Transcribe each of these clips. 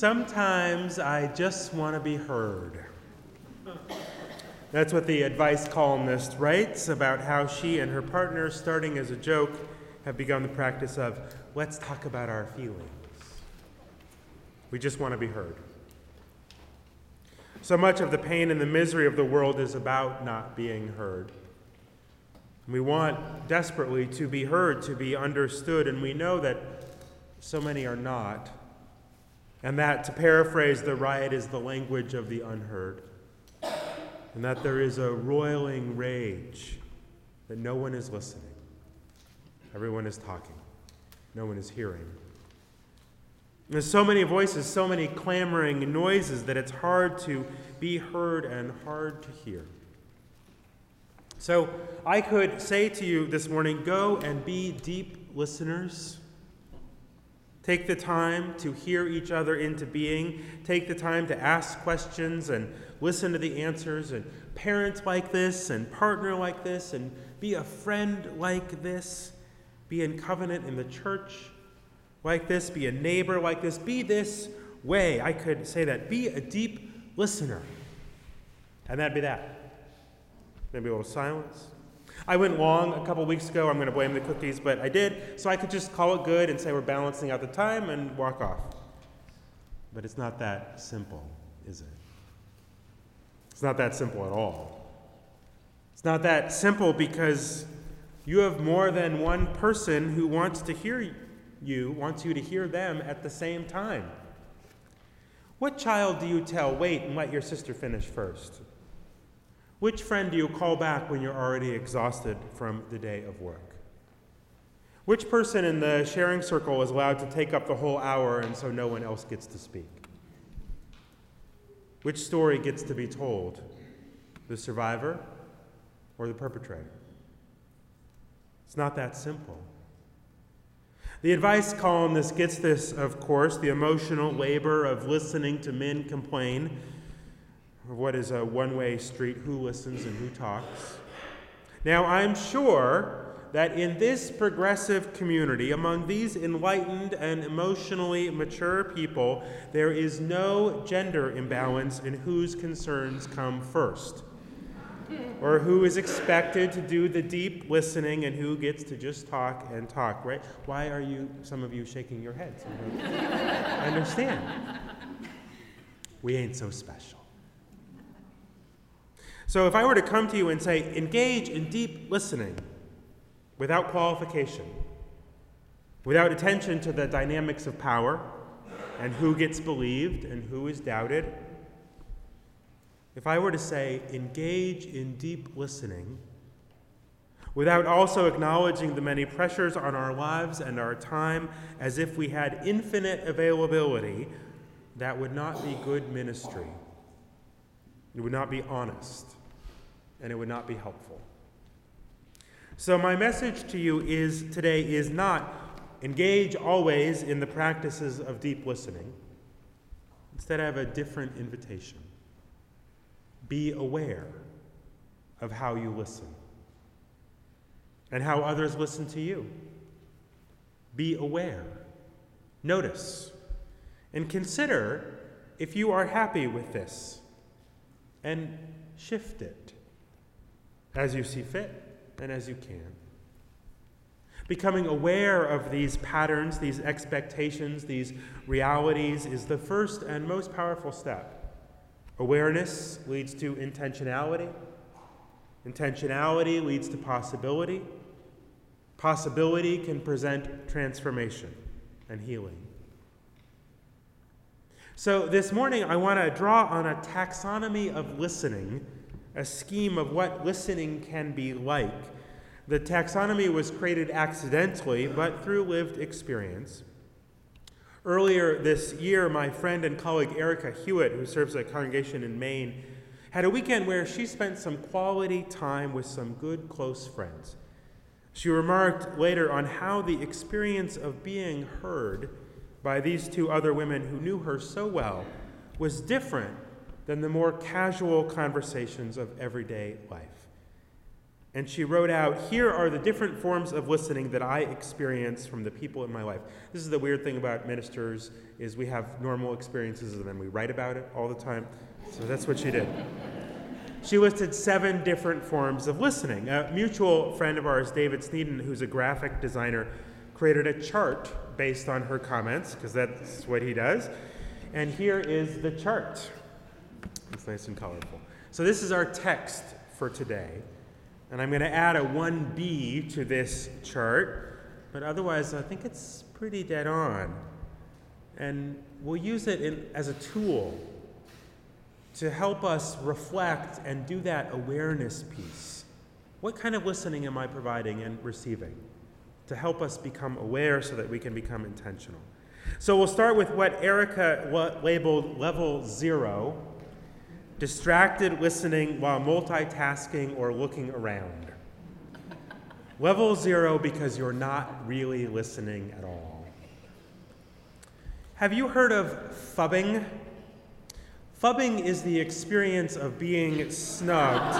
Sometimes I just want to be heard. That's what the advice columnist writes about how she and her partner, starting as a joke, have begun the practice of, let's talk about our feelings. We just want to be heard. So much of the pain and the misery of the world is about not being heard. We want desperately to be heard, to be understood, and we know that so many are not. And that, to paraphrase the riot, is the language of the unheard. And that there is a roiling rage that no one is listening. Everyone is talking. No one is hearing. There's so many voices, so many clamoring noises that it's hard to be heard and hard to hear. So I could say to you this morning, go and be deep listeners. Take the time to hear each other into being. Take the time to ask questions and listen to the answers, and parent like this and partner like this and be a friend like this. Be in covenant in the church like this. Be a neighbor like this. Be this way. I could say that. Be a deep listener. And that'd be that. Maybe a little silence. I went long a couple weeks ago. I'm going to blame the cookies, but I did. So I could just call it good and say we're balancing out the time and walk off. But it's not that simple, is it? It's not that simple at all. It's not that simple because you have more than one person who wants to hear you, wants you to hear them at the same time. What child do you tell, wait and let your sister finish first? Which friend do you call back when you're already exhausted from the day of work? Which person in the sharing circle is allowed to take up the whole hour and so no one else gets to speak? Which story gets to be told? The survivor or the perpetrator? It's not that simple. The advice columnist gets this, of course, the emotional labor of listening to men complain of what is a one-way street, who listens and who talks. Now, I'm sure that in this progressive community, among these enlightened and emotionally mature people, there is no gender imbalance in whose concerns come first, or who is expected to do the deep listening and who gets to just talk and talk, right? Why are you, some of you, shaking your heads? I understand. We ain't so special. So if I were to come to you and say, engage in deep listening without qualification, without attention to the dynamics of power and who gets believed and who is doubted, if I were to say, engage in deep listening without also acknowledging the many pressures on our lives and our time as if we had infinite availability, that would not be good ministry. It would not be honest, and it would not be helpful. So my message to you today is not engage always in the practices of deep listening. Instead, I have a different invitation. Be aware of how you listen and how others listen to you. Be aware. Notice and consider if you are happy with this, and shift it as you see fit and as you can. Becoming aware of these patterns, these expectations, these realities is the first and most powerful step. Awareness leads to intentionality. Intentionality leads to possibility. Possibility can present transformation and healing. So this morning, I want to draw on a taxonomy of listening, a scheme of what listening can be like. The taxonomy was created accidentally, but through lived experience. Earlier this year, my friend and colleague Erica Hewitt, who serves a congregation in Maine, had a weekend where she spent some quality time with some good close friends. She remarked later on how the experience of being heard by these two other women who knew her so well was different than the more casual conversations of everyday life. And she wrote out, here are the different forms of listening that I experience from the people in my life. This is the weird thing about ministers, is we have normal experiences and then we write about it all the time. So that's what she did. She listed 7 different forms of listening. A mutual friend of ours, David Sneeden, who's a graphic designer, created a chart based on her comments, because that's what he does. And here is the chart. It's nice and colorful. So this is our text for today. And I'm going to add a 1B to this chart, but otherwise I think it's pretty dead on. And we'll use it as a tool to help us reflect and do that awareness piece. What kind of listening am I providing and receiving to help us become aware so that we can become intentional? So we'll start with what Erica labeled level 0, distracted listening while multitasking or looking around. Level 0 because you're not really listening at all. Have you heard of phubbing? Phubbing is the experience of being snubbed.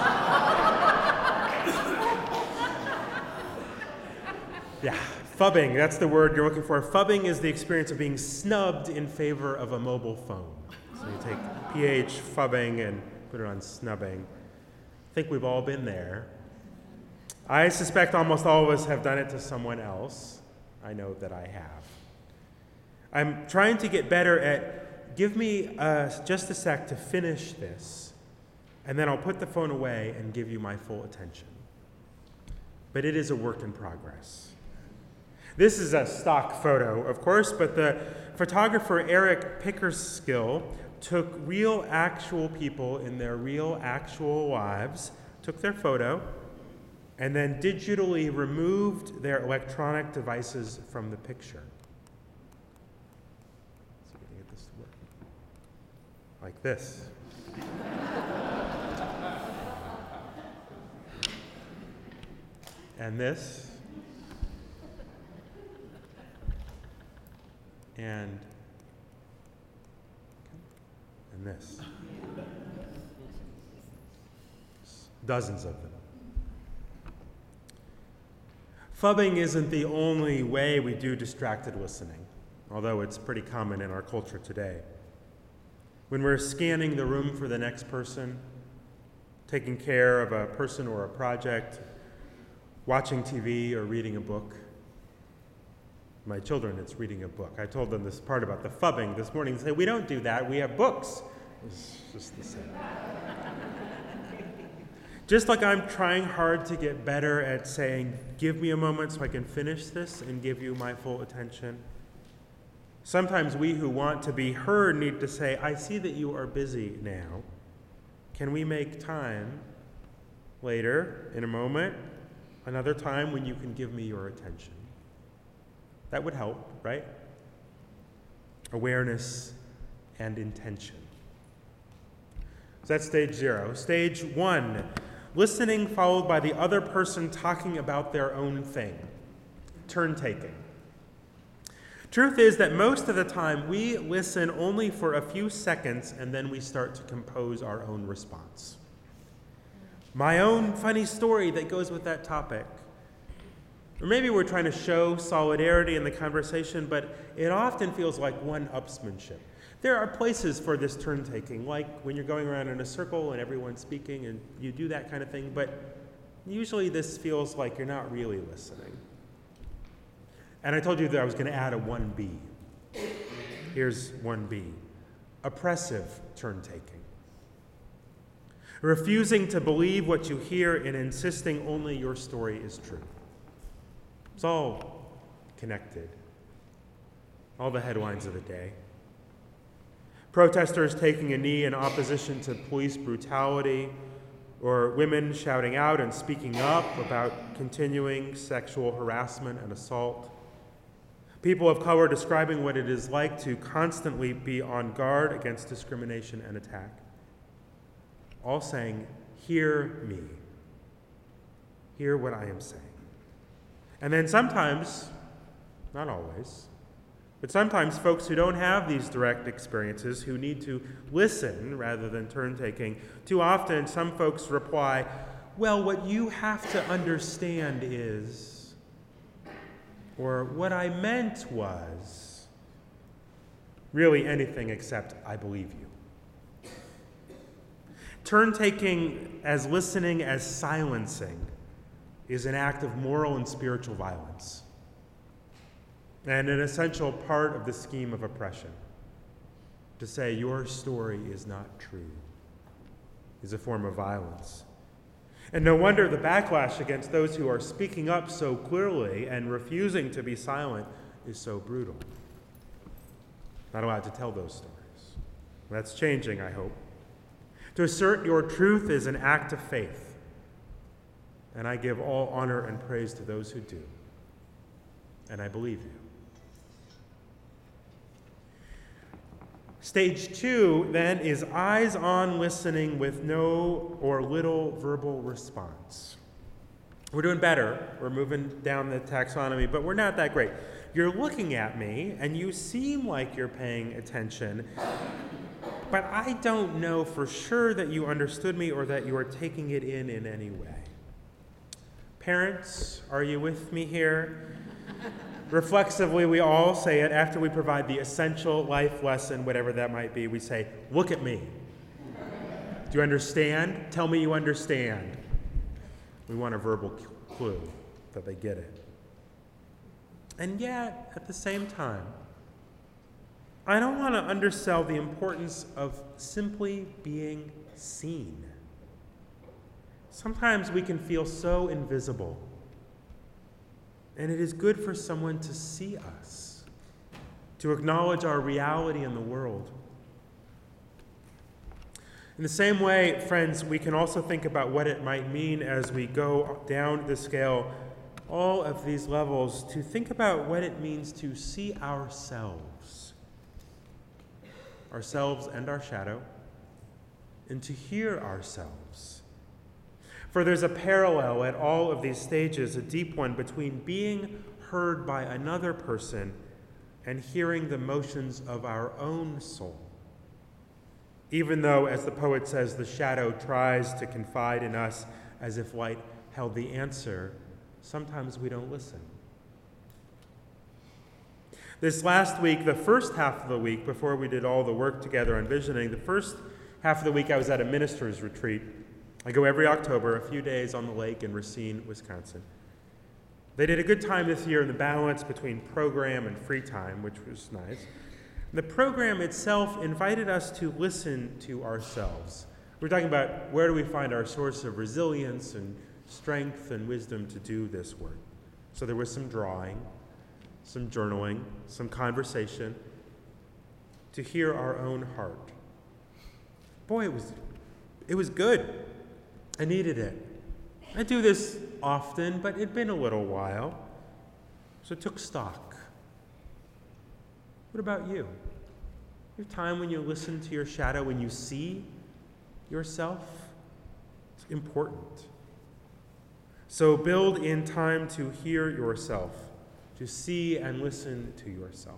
Yeah, phubbing, that's the word you're looking for. Phubbing is the experience of being snubbed in favor of a mobile phone. So you take PH, phubbing, and put it on snubbing. I think we've all been there. I suspect almost all of us have done it to someone else. I know that I have. I'm trying to get better at, give me just a sec to finish this, and then I'll put the phone away and give you my full attention. But it is a work in progress. This is a stock photo, of course, but the photographer Eric Pickersgill took real, actual people in their real, actual lives, took their photo, and then digitally removed their electronic devices from the picture. So we can get this to work. Like this. And this. And this. Dozens of them. Phubbing isn't the only way we do distracted listening, although it's pretty common in our culture today. When we're scanning the room for the next person, taking care of a person or a project, watching TV or reading a book. My children, it's reading a book. I told them this part about the phubbing this morning. They say, we don't do that, we have books. It's just the same. Just like I'm trying hard to get better at saying, give me a moment so I can finish this and give you my full attention. Sometimes we who want to be heard need to say, I see that you are busy now. Can we make time later, in a moment, another time when you can give me your attention? That would help, right? Awareness and intention. So that's stage 0. Stage 1, listening followed by the other person talking about their own thing. Turn taking. Truth is that most of the time we listen only for a few seconds and then we start to compose our own response. My own funny story that goes with that topic. Or maybe we're trying to show solidarity in the conversation, but it often feels like one-upsmanship. There are places for this turn-taking, like when you're going around in a circle and everyone's speaking and you do that kind of thing, but usually this feels like you're not really listening. And I told you that I was going to add a 1B. Here's 1B. Oppressive turn-taking. Refusing to believe what you hear and insisting only your story is true. It's all connected. All the headlines of the day. Protesters taking a knee in opposition to police brutality, or women shouting out and speaking up about continuing sexual harassment and assault. People of color describing what it is like to constantly be on guard against discrimination and attack. All saying, hear me. Hear what I am saying. And then sometimes, not always, but sometimes folks who don't have these direct experiences, who need to listen rather than turn-taking, too often some folks reply, well, what you have to understand is, or what I meant was, really anything except I believe you. Turn-taking as listening as silencing is an act of moral and spiritual violence, and an essential part of the scheme of oppression. To say your story is not true is a form of violence. And no wonder the backlash against those who are speaking up so clearly and refusing to be silent is so brutal. Not allowed to tell those stories. That's changing, I hope. To assert your truth is an act of faith, and I give all honor and praise to those who do. And I believe you. Stage 2, then, is eyes-on listening with no or little verbal response. We're doing better. We're moving down the taxonomy, but we're not that great. You're looking at me, and you seem like you're paying attention, but I don't know for sure that you understood me or that you are taking it in any way. Parents, are you with me here? Reflexively, we all say it after we provide the essential life lesson, whatever that might be. We say, look at me. Do you understand? Tell me you understand. We want a verbal clue that they get it. And yet, at the same time, I don't want to undersell the importance of simply being seen. Sometimes we can feel so invisible. And it is good for someone to see us, to acknowledge our reality in the world. In the same way, friends, we can also think about what it might mean as we go down the scale, all of these levels, to think about what it means to see ourselves and our shadow, and to hear ourselves. For there's a parallel at all of these stages, a deep one, between being heard by another person and hearing the motions of our own soul. Even though, as the poet says, the shadow tries to confide in us as if light held the answer, sometimes we don't listen. This last week, the first half of the week, before we did all the work together on visioning, the first half of the week I was at a minister's retreat. I go every October, a few days on the lake in Racine, Wisconsin. They did a good time this year in the balance between program and free time, which was nice. The program itself invited us to listen to ourselves. We're talking about where do we find our source of resilience and strength and wisdom to do this work. So there was some drawing, some journaling, some conversation to hear our own heart. Boy, it was good. I needed it. I do this often, but it'd been a little while, so I took stock. What about you? Your time when you listen to your shadow, when you see yourself? It's important. So build in time to hear yourself, to see and listen to yourself.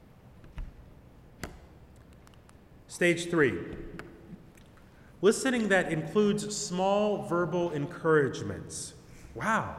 Stage 3. Listening that includes small verbal encouragements. Wow.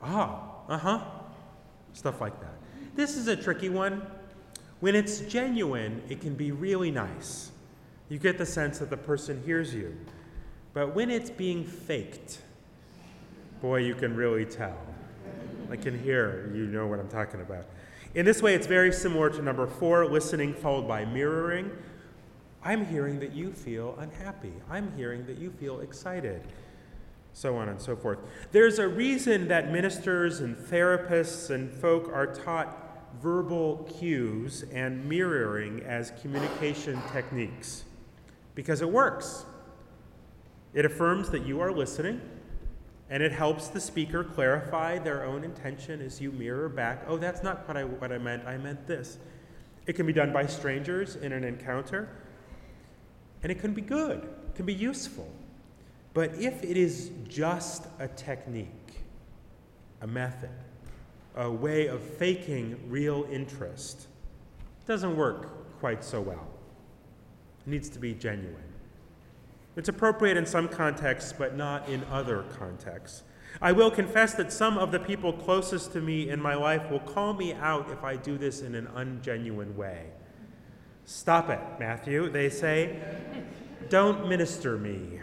Stuff like that. This is a tricky one. When it's genuine, it can be really nice. You get the sense that the person hears you. But when it's being faked, boy, you can really tell. I can hear, you know what I'm talking about. In this way, it's very similar to number 4, listening followed by mirroring. I'm hearing that you feel unhappy. I'm hearing that you feel excited. So on and so forth. There's a reason that ministers and therapists and folk are taught verbal cues and mirroring as communication techniques. Because it works. It affirms that you are listening, and it helps the speaker clarify their own intention as you mirror back, oh, that's not what I meant this. It can be done by strangers in an encounter. And it can be good, it can be useful. But if it is just a technique, a method, a way of faking real interest, it doesn't work quite so well. It needs to be genuine. It's appropriate in some contexts, but not in other contexts. I will confess that some of the people closest to me in my life will call me out if I do this in an ungenuine way. Stop it, Matthew, they say. Don't minister me.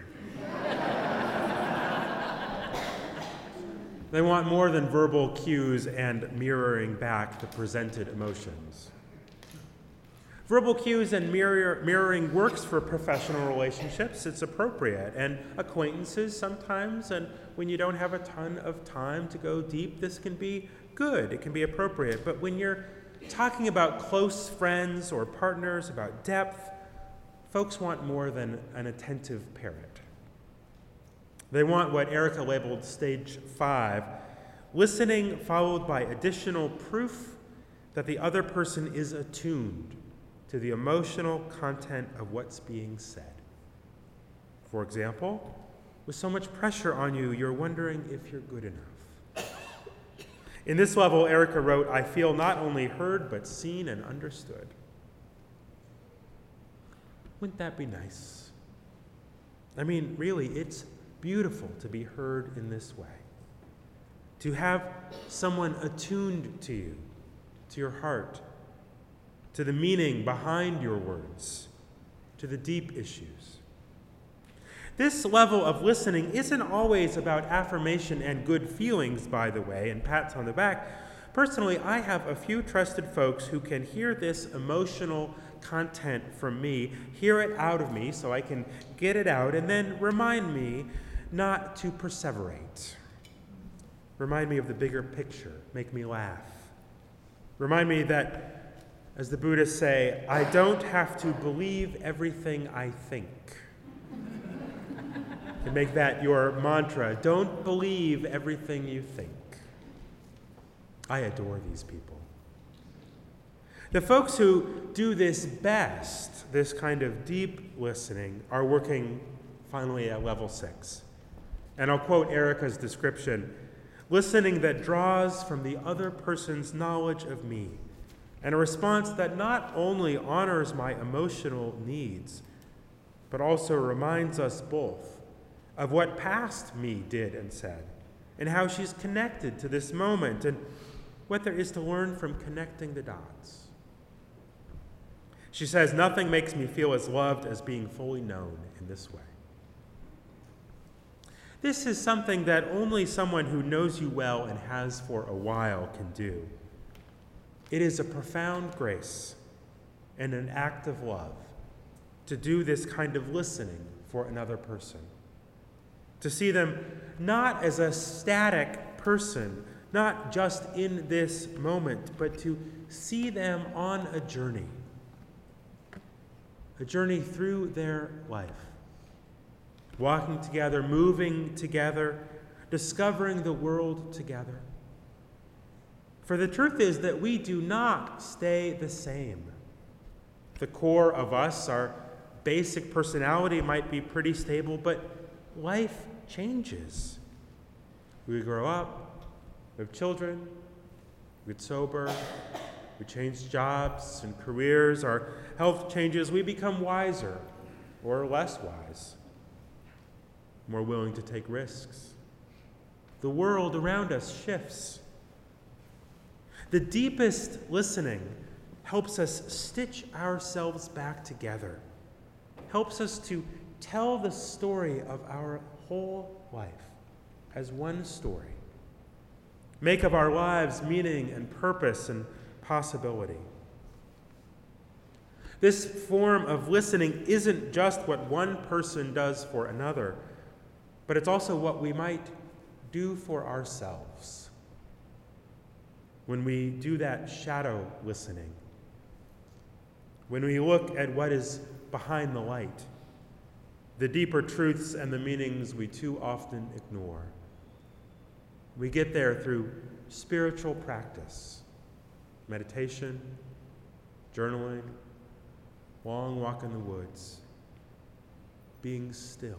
They want more than verbal cues and mirroring back the presented emotions. Verbal cues and mirroring works for professional relationships. It's appropriate. And acquaintances sometimes, and when you don't have a ton of time to go deep, this can be good. It can be appropriate. But when you're talking about close friends or partners, about depth, folks want more than an attentive parent. They want what Erica labeled stage 5, listening followed by additional proof that the other person is attuned to the emotional content of what's being said. For example, with so much pressure on you, you're wondering if you're good enough. In this level, Erica wrote, I feel not only heard, but seen and understood. Wouldn't that be nice? I mean, really, it's beautiful to be heard in this way. To have someone attuned to you, to your heart, to the meaning behind your words, to the deep issues. This level of listening isn't always about affirmation and good feelings, by the way, and pats on the back. Personally, I have a few trusted folks who can hear this emotional content from me, hear it out of me so I can get it out, and then remind me not to perseverate. Remind me of the bigger picture, make me laugh. Remind me that, as the Buddhists say, I don't have to believe everything I think. And make that your mantra. Don't believe everything you think. I adore these people. The folks who do this best, this kind of deep listening, are working finally at level 6. And I'll quote Erica's description, listening that draws from the other person's knowledge of me, and a response that not only honors my emotional needs, but also reminds us both of what past me did and said, and how she's connected to this moment, and what there is to learn from connecting the dots. She says, nothing makes me feel as loved as being fully known in this way. This is something that only someone who knows you well and has for a while can do. It is a profound grace and an act of love to do this kind of listening for another person. To see them not as a static person, not just in this moment, but to see them on a journey through their life. Walking together, moving together, discovering the world together. For the truth is that we do not stay the same. The core of us, our basic personality might be pretty stable, but life changes. We grow up, we have children, we get sober, we change jobs and careers, our health changes, we become wiser or less wise, more willing to take risks. The world around us shifts. The deepest listening helps us stitch ourselves back together, helps us to tell the story of our whole life as one story, make of our lives meaning and purpose and possibility. This form of listening isn't just what one person does for another, but it's also what we might do for ourselves when we do that shadow listening, when we look at what is behind the light, the deeper truths and the meanings we too often ignore. We get there through spiritual practice, meditation, journaling, long walk in the woods, being still.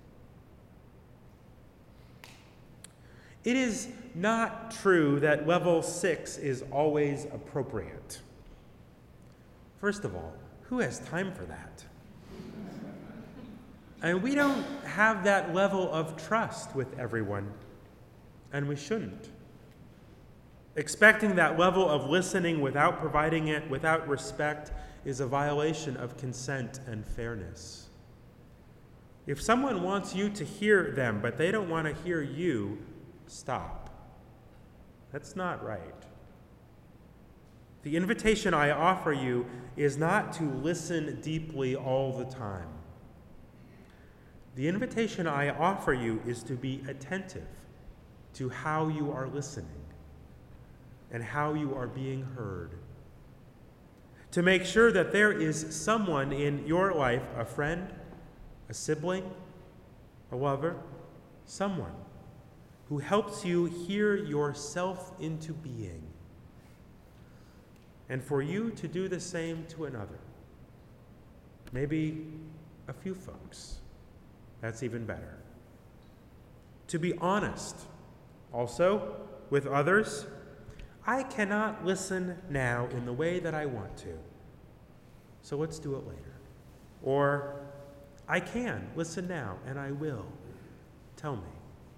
It is not true that level 6 is always appropriate. First of all, who has time for that? And we don't have that level of trust with everyone, and we shouldn't. Expecting that level of listening without providing it, without respect, is a violation of consent and fairness. If someone wants you to hear them, but they don't want to hear you, stop. That's not right. The invitation I offer you is not to listen deeply all the time. The invitation I offer you is to be attentive to how you are listening and how you are being heard. To make sure that there is someone in your life, a friend, a sibling, a lover, someone who helps you hear yourself into being, and for you to do the same to another. Maybe a few folks. That's even better. To be honest, also, with others. I cannot listen now in the way that I want to, so let's do it later. Or, I can listen now, and I will. Tell me.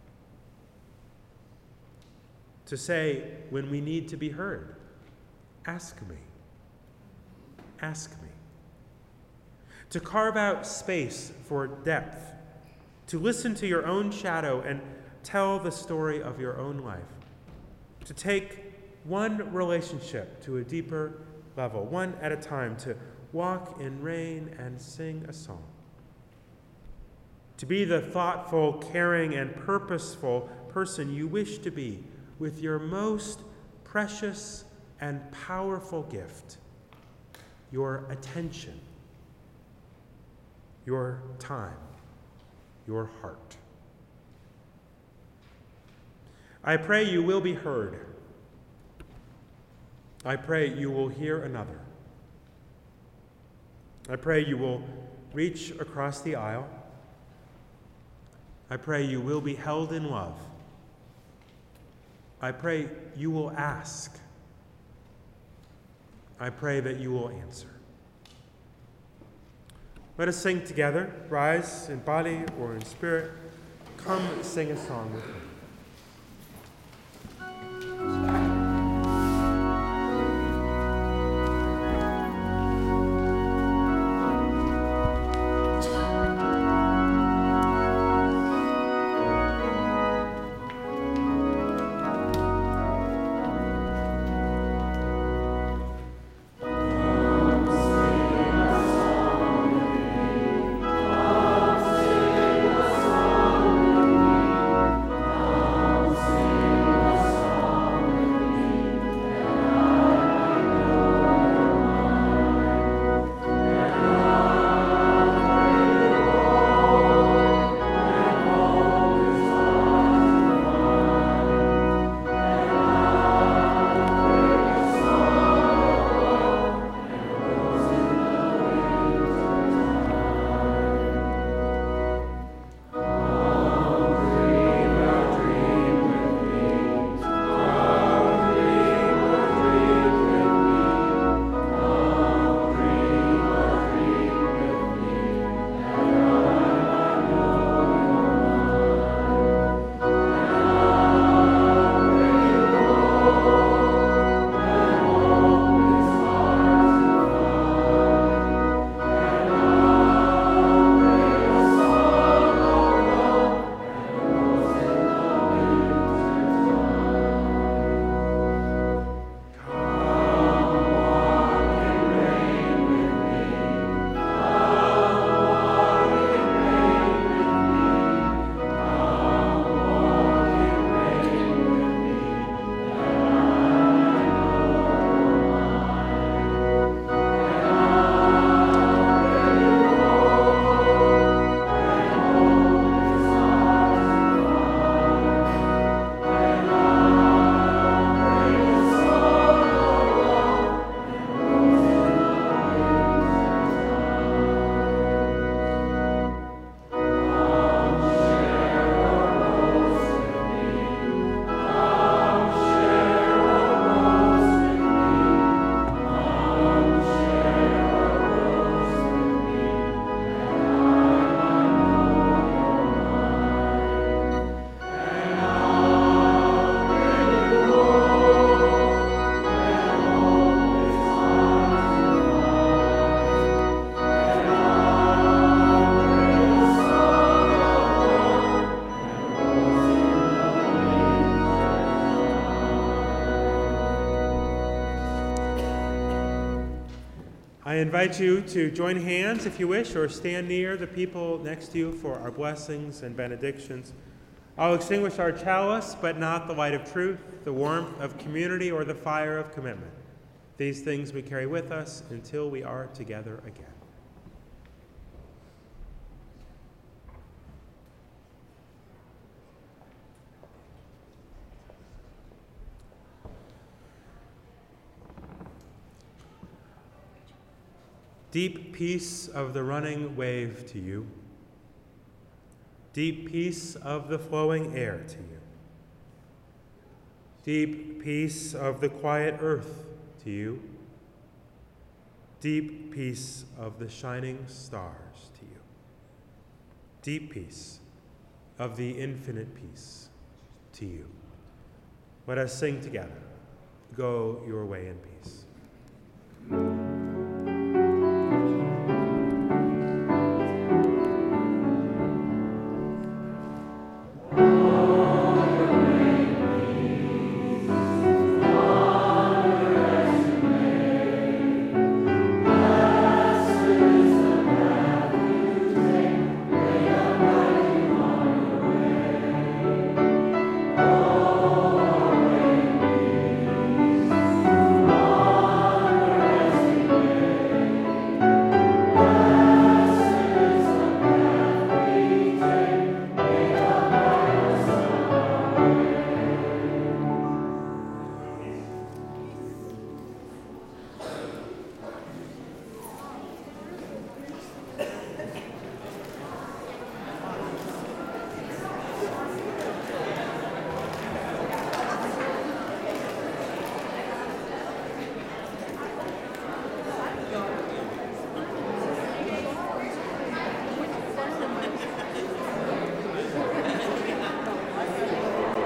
To say, when we need to be heard, ask me. Ask me. To carve out space for depth. To listen to your own shadow and tell the story of your own life. To take one relationship to a deeper level, one at a time, to walk in rain and sing a song. To be the thoughtful, caring, and purposeful person you wish to be with your most precious and powerful gift, your attention, your time, your heart. I pray you will be heard. I pray you will hear another. I pray you will reach across the aisle. I pray you will be held in love. I pray you will ask. I pray that you will answer. Let us sing together. Rise in body or in spirit. Come sing a song with me. I invite you to join hands if you wish, or stand near the people next to you for our blessings and benedictions. I'll extinguish our chalice, but not the light of truth, the warmth of community, or the fire of commitment. These things we carry with us until we are together again. Deep peace of the running wave to you. Deep peace of the flowing air to you. Deep peace of the quiet earth to you. Deep peace of the shining stars to you. Deep peace of the infinite peace to you. Let us sing together. Go your way in peace.